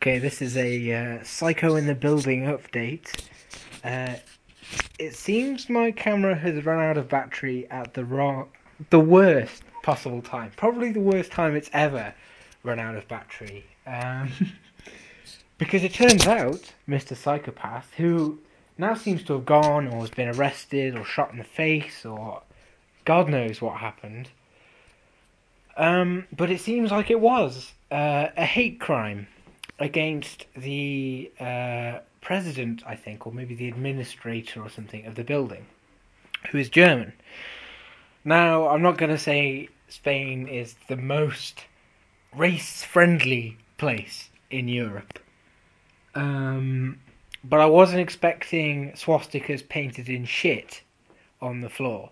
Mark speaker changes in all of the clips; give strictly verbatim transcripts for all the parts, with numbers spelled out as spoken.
Speaker 1: Okay, this is a uh, Psycho in the Building update. Uh, it seems my camera has run out of battery at the wrong, the worst possible time. Probably the worst time it's ever run out of battery. Um, because it turns out Mister Psychopath, who now seems to have gone or has been arrested or shot in the face or God knows what happened. Um, but it seems like it was uh, a hate crime against the uh, president, I think, or maybe the administrator or something of the building, who is German. Now, I'm not going to say Spain is the most race-friendly place in Europe, um, but I wasn't expecting swastikas painted in shit on the floor.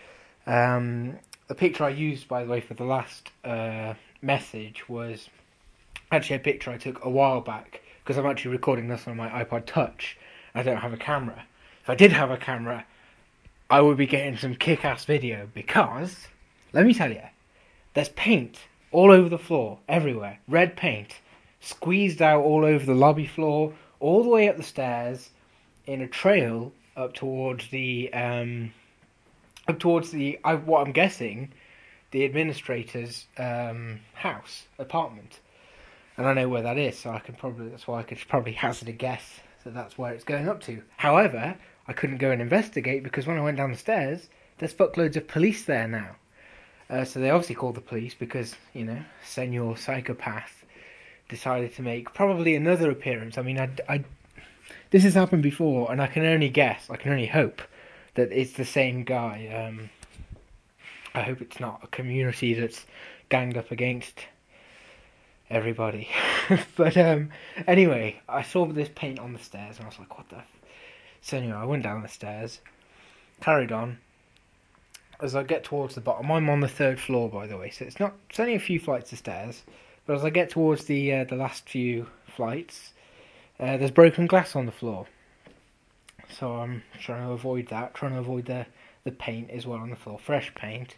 Speaker 1: Um, the picture I used, by the way, for the last uh, message was actually a picture I took a while back, because I'm actually recording this on my iPod Touch. I don't have a camera. If I did have a camera, I would be getting some kick-ass video, because, let me tell you, there's paint all over the floor, everywhere. Red paint, squeezed out all over the lobby floor, all the way up the stairs, in a trail up towards the, um, up towards the, I, what I'm guessing, the administrator's um, house, apartment. And I know where that is, so I can probably, that's why I could probably hazard a guess that that's where it's going up to. However, I couldn't go and investigate because when I went down the stairs, there's fuckloads of police there now. Uh, so they obviously called the police because, you know, Senor Psychopath decided to make probably another appearance. I mean, I, I, this has happened before, and I can only guess, I can only hope that it's the same guy. Um, I hope it's not a community that's ganged up against everybody. But um, anyway, I saw this paint on the stairs and I was like, what the f-? So anyway, I went down the stairs, carried on. As I get towards the bottom, I'm on the third floor, by the way, so it's not, it's only a few flights of stairs, but as I get towards the uh, the last few flights, uh, there's broken glass on the floor. So I'm trying to avoid that, trying to avoid the, the paint as well on the floor, fresh paint.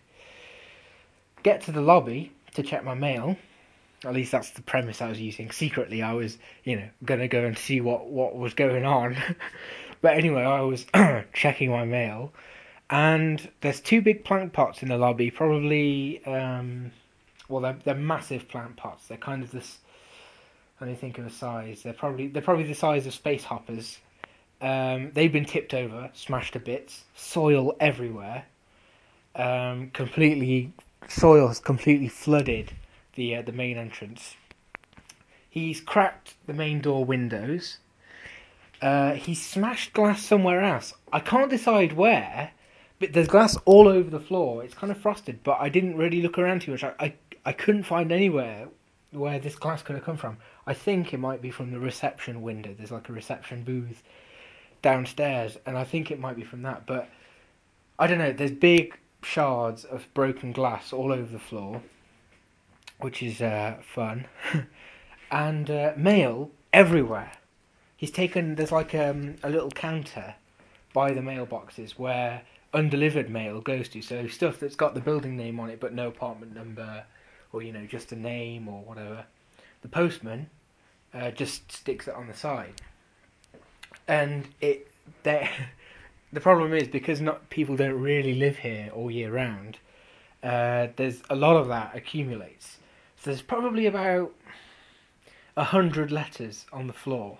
Speaker 1: Get to the lobby to check my mail. At least that's the premise I was using. Secretly, I was, you know, going to go and see what, what was going on. But anyway, I was checking my mail. And there's two big plant pots in the lobby. Probably, um, well, they're, they're massive plant pots. They're kind of this, let me think of the size. They're probably, they're probably the size of space hoppers. Um, they've been tipped over, smashed to bits. Soil everywhere. Um, completely, soil has completely flooded the uh, the main entrance. He's cracked the main door windows. Uh, he smashed glass somewhere else. I can't decide where, but there's glass all over the floor. It's kind of frosted, but I didn't really look around too much. I, I, I couldn't find anywhere where this glass could have come from. I think it might be from the reception window. There's like a reception booth downstairs, and I think it might be from that, but I don't know. There's big shards of broken glass all over the floor, which is uh, fun, and uh, mail everywhere. He's taken, there's like um, a little counter by the mailboxes where undelivered mail goes to, so stuff that's got the building name on it but no apartment number, or, you know, just a name or whatever. The postman uh, just sticks it on the side. And it, the problem is, because not people don't really live here all year round, uh, there's a lot of that accumulates. So there's probably about a hundred letters on the floor.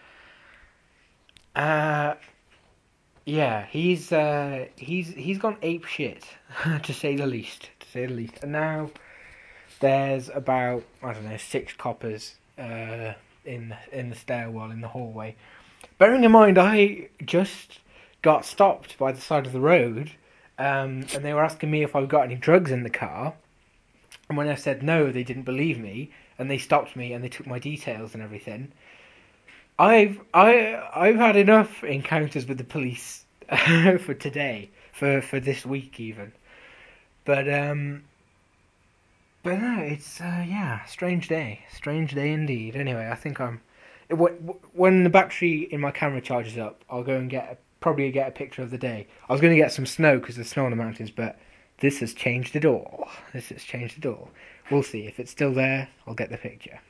Speaker 1: Uh, yeah, he's uh, he's he's gone ape shit, to say the least. To say the least. And now there's about, I don't know, six coppers uh, in in the stairwell in the hallway. Bearing in mind, I just got stopped by the side of the road, um, and they were asking me if I've got any drugs in the car. And when I said no, they didn't believe me, and they stopped me and they took my details and everything. I've I I've had enough encounters with the police for today, for, for this week even. But um, but no, it's uh, yeah, strange day, strange day indeed. Anyway, I think I'm when the battery in my camera charges up, I'll go and get a, probably get a picture of the day. I was going to get some snow because there's snow on the mountains, but this has changed it all. This has changed it all. We'll see. If it's still there, I'll get the picture.